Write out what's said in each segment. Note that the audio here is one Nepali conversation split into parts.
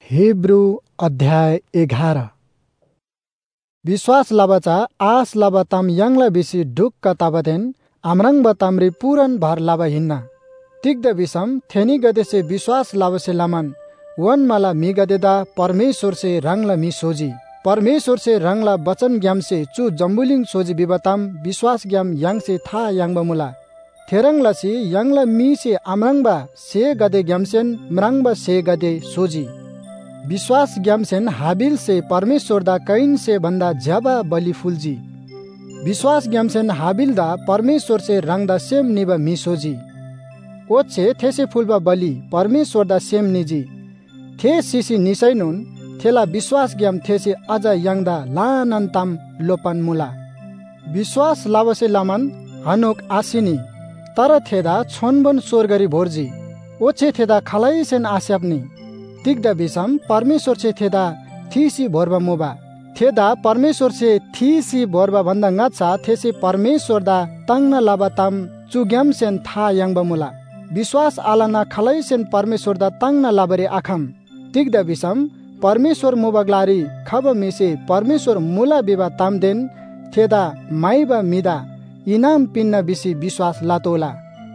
हिब्रू अध्याय 11। विश्वास लबचा आस लब तम यंगला बिसी ढुक्क तबदेन आम्रंग बतमरी पूरन भर लब हिन्ना तिग्द विषम थेनी गदेसे विश्वास लबसे लमन वन मला मी गदेदा परमेश्वर से रंगला मी सोजी परमेश्वर से रंगला वचन ज्ञाम से चु जम्बुलिंग सोजी विबतम विश्वास ज्ञाम यांग से था यांग बमुला थेरंग लसी यंगला मी से आम्रंगबा से गदे ज्ञामसेन म्रंगबा से गदे सोजी विश्वास ज्ञामसेन हाबिल से परमेश्वर दा कैन से बंदा ज्याबा बलि फुलजी विश्वास ज्ञामसेन हाबिल दा परमेश्वर से रंग दा सेम निबा मी सोजी ओछे थेसे फुलबा बलि परमेश्वर दा सेम निजी थे सिसी निसैनुन थेला विश्वास ज्ञाम थेसे अजा यंगदा लानन्तम लोपन मुला विश्वास लावसे लामन हनुक आसिनी तर थेदा छोनबन सोरगरी भोर्जी ओछे थेदा खलाइसेन आस्याप्नी तिग्दा विषम परमेश्वर से थेदा थीसी भोरबा मुबा थेदा परमेश्वर से थीसी भोरबा भन्दा ngचा थेसे परमेश्वर दा तंगना लाबातम चुग्यामसेन था यांगबा मुला विश्वास आलाना खलाइसेन परमेश्वर दा तंगना लाबरे आखम तिग्दा विषम परमेश्वर मुबगलारी खब मिसे परमेश्वर मुला बिबा तामदेन थेदा माइबा मिदा इनाम पिन्न बिसी विश्वास लातोला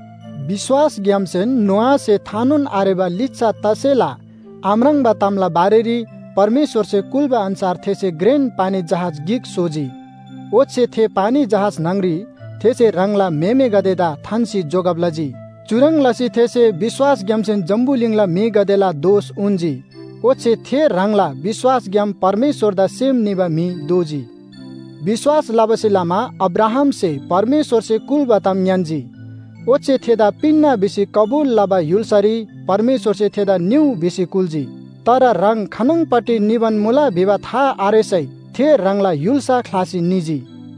विश्वास ज्ञामसेन नोआ से थानुन आरेबा लिच्चा तसेला आम्रंग बतामला बारेरी परमेश्वर से कुलबा अनुसार थे से ग्रेन पानी जहाज गिक सोजी ओछे थे पानी जहाज नंगरी थे से रंगला मेमे गदेदा थानसी जोगबलजी चुरंग लसी थे से विश्वास ज्ञामसेन जम्बुलिंगला मी गदेला दोष उन्जी ओछे थे रंगला विश्वास ज्ञाम परमेश्वर दा सेम निबा मी दोजी विश्वास लाबसे लामा अब्राहम से परमेश्वर से कुल बताम न्यान्जी ओछे थेदा पिन्ना बिसी कबूल लबा युलसरी परमेश्वर से थेदा न्यू बिसी कुलजी तर रंग खनंग पटी निबन मुला भिवा था आरेसै थे रंगला युलसा खलासी निजी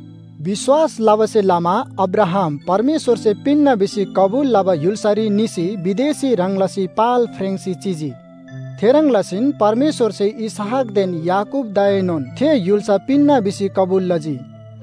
विश्वास लबसे लामा अब्राहम परमेश्वर से पिन्ना बिसी कबूल लबा युलसरी निसी विदेशी रंगलसी पाल फ्रेंगसी चीजी थेरंग लसिन परमेश्वर से इसहाक देन याकूब दायनोन थे युलसा पिन्ना बिसी कबूल लजी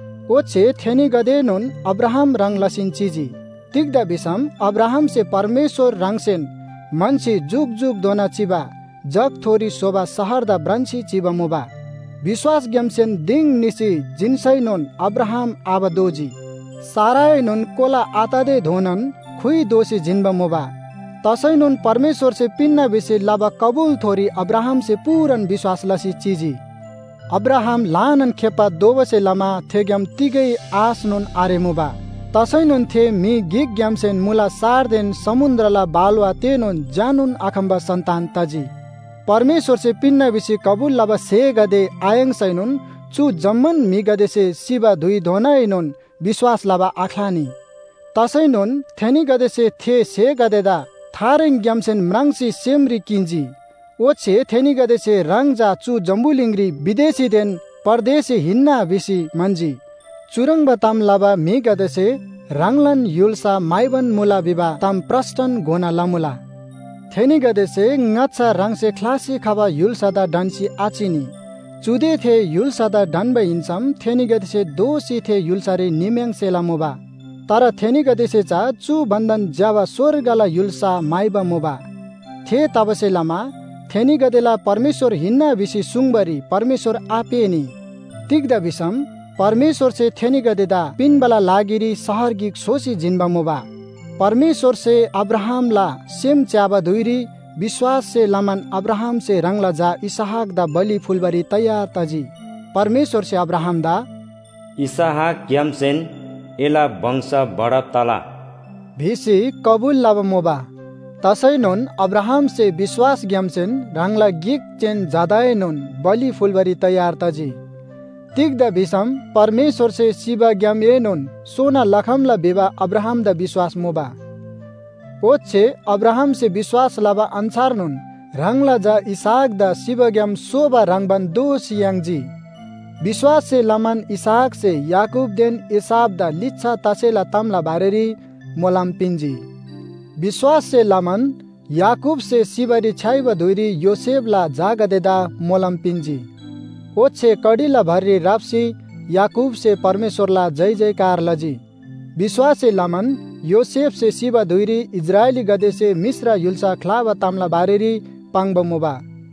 ओछे थेनी गदेनोन अब्राहम रंग लसिन चीजी तिग्दा विषम अब्राहम से परमेश्वर रंगसेन मनसी जुग जुग दोना चिबा जग थोरी शोभा सहर दा ब्रंसी चिबा मुबा विश्वास ज्ञामसेन दिंग निसी जिनसैनोन अब्राहम आबदोजी सारायनोन कोला आतादे धोनन खुई दोषी जिनबा मुबा तसैनोन परमेश्वर से पिन्ना बिसी लाबा कबूल थोरी अब्राहम से पूरन विश्वास लसी चीजी अब्राहम लानन खेपा दोबसे लमा थेग्याम तिगै आसनोन आरे मुबा तसैनुन थे मी गिग ग्यामसेन मुला सारदेन समुद्रला बालवा तेनुन जानुन आखम्बा संतान तजी परमेश्वर से पिन्ना बिसी कबूल लबा से गदे आयंग सैनुन चु जम्मन मी गदे से सिबा धुई धोनाइनुन विश्वास लबा आखलानी तसैनुन थेनी गदे से गदेदा थारेंग ग्यामसेन म्रांगसी सेमरी किंजी ओछे थेनी गदे से रंगजा चु जम्बुलिंगरी विदेशी देन परदेशी हिन्ना बिसी मंजी चुरंग बताम लबा मी गदेसे रंगलन युलसा माइबन मुला बिबा तम प्रस्टन गोना लमुला थेनी गदेसे ngचा रंग से खलासी खबा युलसादा डांसी आचिनी चुदे थे युलसादा डानबे इनसम थेनी गदेसे दोषी थे युलसारे निमेंग सेला मुबा तर थेनी गदेसे चा चु बंधन जावा स्वर्गला युलसा माइबा मुबा थे तबसे लमा थेनी गदेला परमेश्वर हिन्ना बिसी सुंगबरी परमेश्वर आपेनी तिग्दा विषम परमेश्वर से थेनी गदेदा पिनबला लागिरी सहर गिक सोसी जिनबा मुबा परमेश्वर से अब्राहम ला सेम च्याबा दुइरी विश्वास से लमन अब्राहम से रंगला जा इसहाक दा बलि फुलबरी तैयार तजी परमेश्वर से अब्राहम दा इसहाक ग्यामसेन एला वंश बड़ा तला भिसी कबूल लब मुबा तसैनोन अब्राहम से विश्वास ग्यामसेन रंगला गिक चेन जादाएनोन बलि फुलबरी तैयार तजी तिग्दा विषम परमेश्वर से शिवा ज्ञाम एनोन सोना लखमला बिबा अब्राहम दा विश्वास मुबा ओछे अब्राहम से विश्वास लबा अंसार नुन रंगला जा इसहाक दा शिवा ज्ञाम सोबा रंगबन दोष यांगजी विश्वास से लमन इसहाक से याकूब देन एसाब दा लिच्छा तसेला तमला बारेरी मोलाम पिंजी विश्वास से लमन याकूब से शिवरी छाइबा धुरी योसेफ ला जागदेदा मोलाम पिंजी ओछे कडिला भर्री राप्सी याकूब से परमेश्वर ला जय जयकार लजी विश्वास से लमन योसेफ से शिवा धुरी इजरायली गदे से मिश्रा युलसा खलावा तामला बारेरी पांगबा मुबा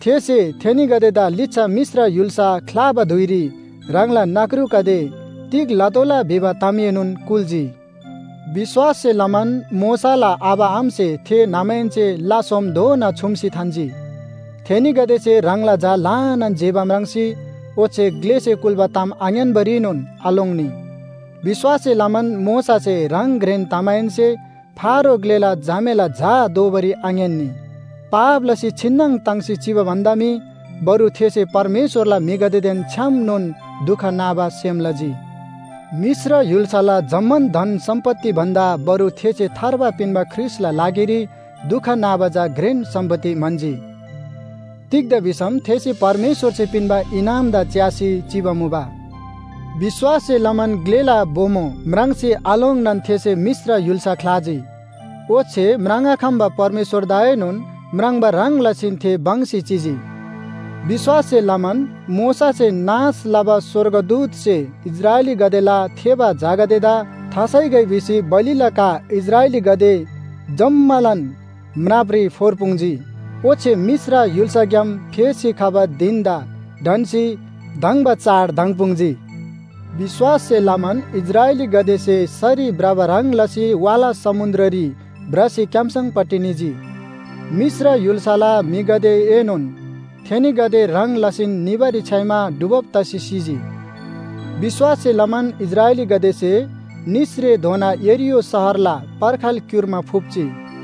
थेसे थेनी गदेदा लिच्छा मिश्र युल्सा ख्लाबा धुइरी रंगला नकरू कदे तिग लतोला भिबा तामिएनुन कुलजी विश्वास से लमन मोसाला आबा आमसे थे नामेंचे ला सोम दो न छुमसी थांजी थेनी गदे से रंगला जा लानन जेबाम रंगसी ओचे ग्लेसे कुलबाताम आंगन बरीनुन आलोंगनी विश्वास से लमन मोसा से रंग ग्रेन तामायन से फारो ग्लेला जामेला जा दोबरी आंगननी पाप लसी छिन्नंग तांगसी चिबा भन्दामी बरु थेसे परमेश्वरला मिगदेदेन छ्याम नुन दुख नाबा सेमलजी मिश्र युल्साला जम्मन धन सम्पत्ति भन्दा बरु थेचे थार्बा पिन्बा ख्रिसला लागेरी दुख नाबाजा ग्रेन सम्पत्ति मन्जी तिग्द विषम थेसे परमेश्वर से पिन्बा इनाम दा च्यासी चिबमुबा विश्वास से लमन ग्लेला बोमो म्रांग से आलोंग नन थेसे मिश्र युल्सा ख्लाजी ओछे म्रांगा खम्बा परमेश्वर दायनुन म्रांगबा रंग लसिन थे बंगसी चिजी विश्वास से लमन मोसा से नास लाबा स्वर्गदूत से इजरायली गदेला थेबा जागदेदा थासै गई विसी बलिलका इजरायली गदे जम्मलन म्राप्री फोरपुंजी ओछे मिश्र युल्सा ग्याम फेसी खाबा दिनदा धनसी धंगबा चार धंगपुंजी विश्वास से लमन इजरायली गदे से सरी ब्राबा रंग लसी वाला समुद्ररी ब्रसी क्यामसंग पट्टिनीजी मिश्र युल्साला मिगदे एनुन थेनी गदे रंग लसिन निबारी छैमा डुबब तसी सिजी विश्वास से लमन इजरायली गदे से निस्रे धोना एरियो शहरला पर्खाल क्युरमा फुप्ची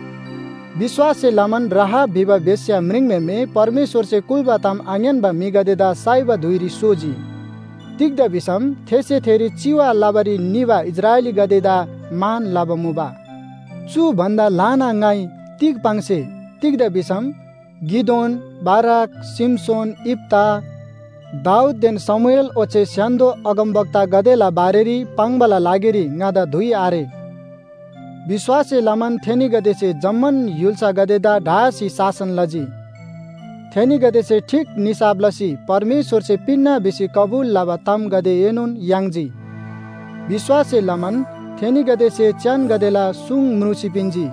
विश्वास से लमन राहा भिबा बेस्या मृंगमे में परमेश्वर से कुलबाताम आंगनबा मिगदेदा साइबा धुइरी सोजी तिग्द विषम थेसे थेरी चिवा लाबरी निबा इजरायली गदेदा मान लाबमुबा चु भन्दा लाना गाई तिग पांगसे तिग्द विषम गिदोन बाराक सिमसोन इप्ता दाउद देन समुएल ओचे स्यान्दो अगमवक्ता गदेला बारेरी पांगबला लागेरी गादा धुई आरे विश्वास से लमन थेनी गदे से जम्मन युल्सा गदेदा ढासी शासन लजी थेनी गदे से ठीक निसाब लसी परमेश्वर से पिन्ना बेसी कबूल लाबा तम गदे एनुन यांगजी विश्वास से लमन थेनी गदे से च्यान गदेला सुंग मृसी पिंजी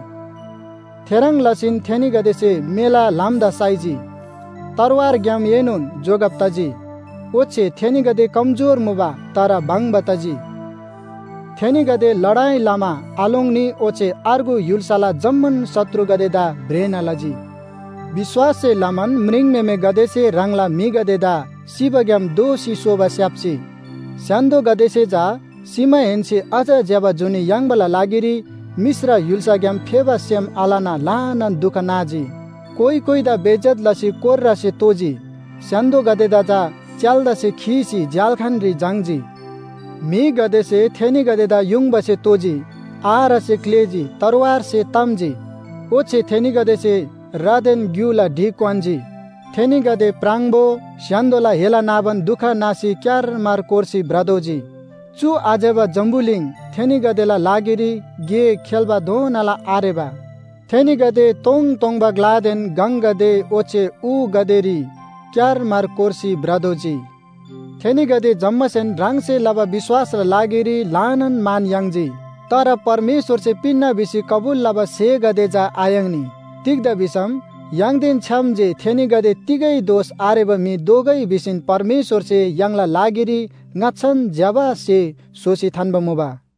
थेरंग लसिन थेनी गदे से मेला लामदा साइजी तरवार ग्याम एनुन जोगप तजी ओछे थेनी गदे कमजोर मुबा तारा बांग बताजी थेनी गदे लड़ाई लामा आलोंगनी ओछे आर्गु युल्साला जम्मन शत्रु गदेदा ब्रेना लजी विश्वास से लमन मृंग में गदे से रंगला मी गदेदा शिव ग्याम दो शिशोबा स्याप्सी स्यान्दो गदे से जा सीमा हेन्से अझ ज्याबा जुनी यांगबला लागिरी मिश्र युल्सा ग्याम फेबा सेम आलाना लानन दुख नाजी कोई दा बेजत लसी कोर्रा से तोजी स्यान्दो गदेदा जा च्याल्दा से खीसी जालखानरी जांगजी मी गदे से थेनी गदेदा युंग बसे तोजी आर से क्लेजी तरवार से तमजी ओछे थेनी गदे से रादेन ग्युला ढिक्वान्जी थेनी गदे प्रांगबो स्यान्दोला हेला नाबन दुख नासी क्यार मार कोर्सी ब्रदोजी चु आजेबा जम्बुलिङ थेनी गदेला लागिरी गे खेलबा दोनाला आरेबा थेनी गदे तोङ तोङबा ग्लादेन गंग गदे ओचे उ गदेरी क्यार मार कोर्सी ब्रदोजी थेनी गदे जम्मसेन राङसे लबा विश्वास र लागिरी लानन मान यांगजी तर परमेश्वर से पिन्ना बिसी कबूल लबा से गदे जा आयंगनी तिग्द विषम यांगदेन छम जे थेनी गदे तिगै दोष आरेबा मी दोगै बिसिन परमेश्वर से यांगला लागिरी ngachan jaba se sosi thanba moba